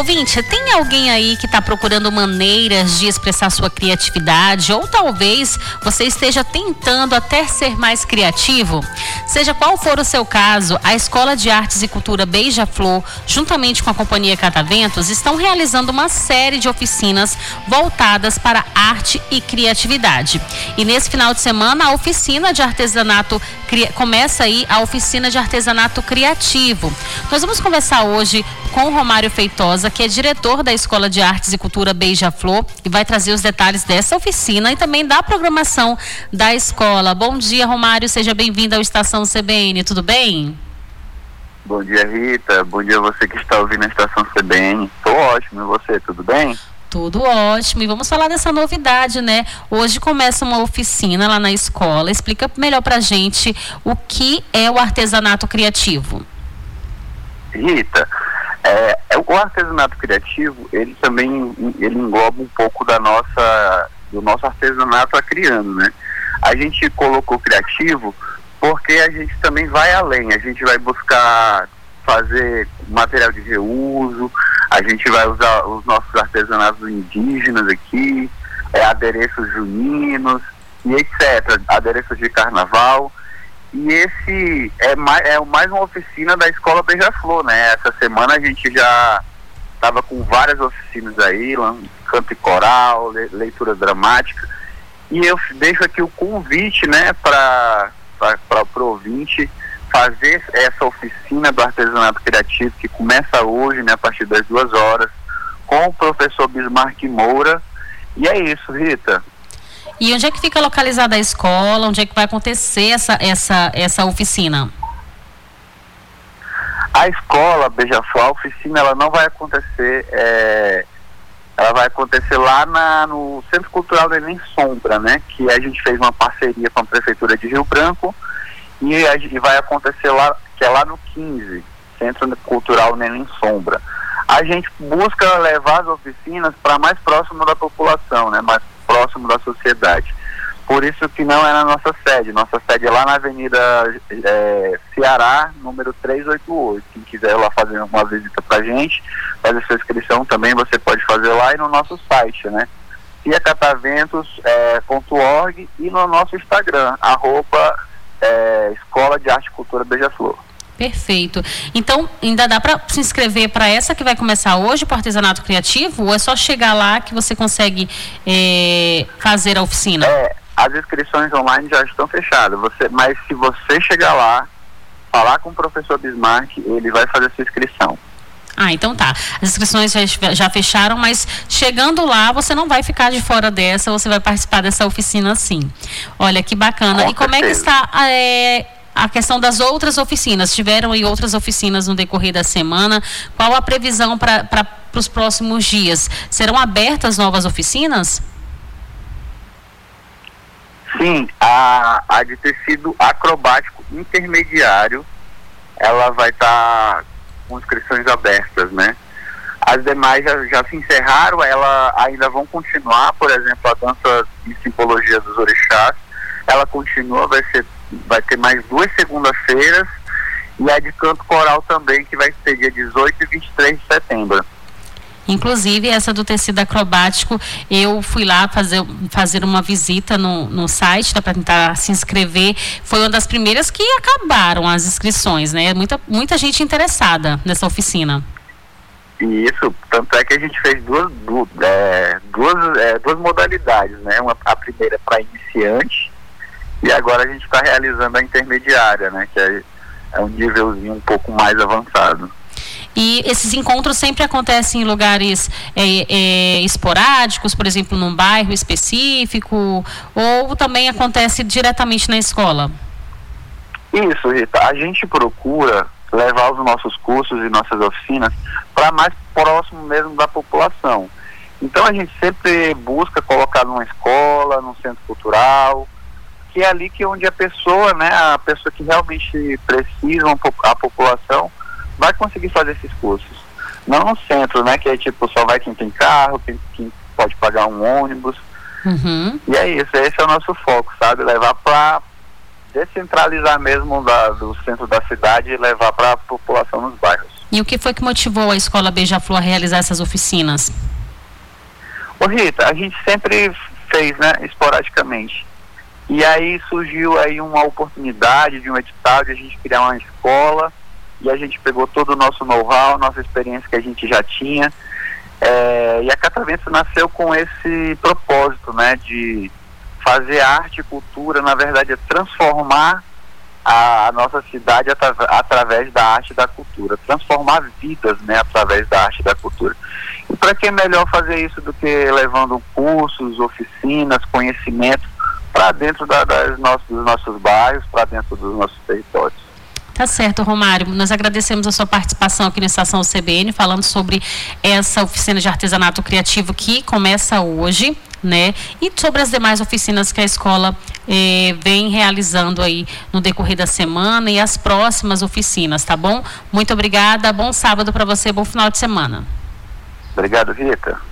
Ouvinte, tem alguém aí que está procurando maneiras de expressar sua criatividade, ou talvez você esteja tentando até ser mais criativo? Seja qual for o seu caso, a Escola de Artes e Cultura Beija-Flor, juntamente com a Companhia Cataventos, estão realizando uma série de oficinas voltadas para arte e criatividade. E nesse final de semana, a oficina de artesanato começa aí a oficina de artesanato criativo. Nós vamos conversar hoje com o Romário Feitosa, que é diretor da Escola de Artes e Cultura Beija-Flor, e vai trazer os detalhes dessa oficina e também da programação da escola. Bom dia, Romário, seja bem-vindo ao Estação CBN, tudo bem? Bom dia, Rita, bom dia a você que está ouvindo a Estação CBN. Estou ótimo, e você, tudo bem? Tudo ótimo, e vamos falar dessa novidade, né? Hoje começa uma oficina lá na escola. Explica melhor pra gente o que é o artesanato criativo. Rita, o artesanato criativo, ele também engloba um pouco do nosso artesanato acriano, né? A gente colocou criativo porque a gente também vai além, a gente vai buscar fazer material de reuso, a gente vai usar os nossos artesanatos indígenas aqui, adereços juninos e etc., adereços de carnaval. E esse é mais uma oficina da Escola Beija-Flor, né? Essa semana a gente já estava com várias oficinas aí, canto e coral, leitura dramática. E eu deixo aqui o convite, né, para o ouvinte fazer essa oficina do artesanato criativo, que começa hoje, né, a partir das 2h, com o professor Bismarck Moura. E é isso, Rita. E onde é que fica localizada a escola? Onde é que vai acontecer essa oficina? A escola Beija-Flor, a oficina, ela não vai acontecer, ela vai acontecer lá no Centro Cultural Neném Sombra, né? Que a gente fez uma parceria com a Prefeitura de Rio Branco e vai acontecer lá, que é lá no 15, Centro Cultural Neném Sombra. A gente busca levar as oficinas para mais próximo da população, né? Mais próximo da sociedade. Por isso que não é na nossa sede. Nossa sede é lá na Avenida Ceará, número 388. Quem quiser lá fazer uma visita pra gente, fazer sua inscrição também, você pode fazer lá e no nosso site, né? ciacataventos.org e no nosso Instagram, @Escola de Arte e Cultura Beija-Flor. Perfeito. Então, ainda dá para se inscrever para essa que vai começar hoje, para o artesanato criativo, ou é só chegar lá que você consegue fazer a oficina? As inscrições online já estão fechadas, mas se você chegar lá, falar com o professor Bismarck, ele vai fazer a sua inscrição. Ah, então tá. As inscrições já fecharam, mas chegando lá, você não vai ficar de fora dessa, você vai participar dessa oficina sim. Olha, que bacana. E como é que está a questão das outras oficinas? Tiveram aí outras oficinas no decorrer da semana. Qual a previsão para os próximos dias? Serão abertas novas oficinas? Sim, a de tecido acrobático intermediário, ela vai estar com inscrições abertas, né? As demais já se encerraram, elas ainda vão continuar, por exemplo, a dança de simbologia dos orixás, ela continua, vai ter mais 2 segundas-feiras, e a de canto coral também, que vai ser dia 18 e 23 de setembro. Inclusive, essa do tecido acrobático, eu fui lá fazer uma visita no site, para tentar se inscrever. Foi uma das primeiras que acabaram as inscrições, né? Muita gente interessada nessa oficina. Isso, tanto é que a gente fez duas modalidades, né? A primeira para iniciante, e agora a gente está realizando a intermediária, né? Que é um nívelzinho um pouco mais avançado. E esses encontros sempre acontecem em lugares esporádicos, por exemplo, num bairro específico, ou também acontece diretamente na escola? Isso, Rita. A gente procura levar os nossos cursos e nossas oficinas para mais próximo mesmo da população. Então a gente sempre busca colocar numa escola, num centro cultural, que é ali onde a pessoa, né, a pessoa que realmente precisa, a população, vai conseguir fazer esses cursos. Não no centro, né, que é tipo, só vai quem tem carro, quem pode pagar um ônibus. Uhum. E é isso, esse é o nosso foco, sabe? Levar para descentralizar mesmo do centro da cidade e levar para a população nos bairros. E o que foi que motivou a Escola Beija-Flor a realizar essas oficinas? Ô Rita, a gente sempre fez, né, esporadicamente. E aí surgiu aí uma oportunidade de um edital de a gente criar uma escola, e a gente pegou todo o nosso know-how, nossa experiência que a gente já tinha, e a Catavento nasceu com esse propósito, né, de fazer arte e cultura, na verdade é transformar a nossa cidade através da arte e da cultura, transformar vidas, né, através da arte e da cultura. E para que é melhor fazer isso do que levando cursos, oficinas, conhecimento para dentro dos nossos bairros, para dentro dos nossos territórios. Tá certo, Romário. Nós agradecemos a sua participação aqui na Estação CBN, falando sobre essa oficina de artesanato criativo que começa hoje, né? E sobre as demais oficinas que a escola vem realizando aí no decorrer da semana e as próximas oficinas, tá bom? Muito obrigada, bom sábado para você, bom final de semana. Obrigado, Rita.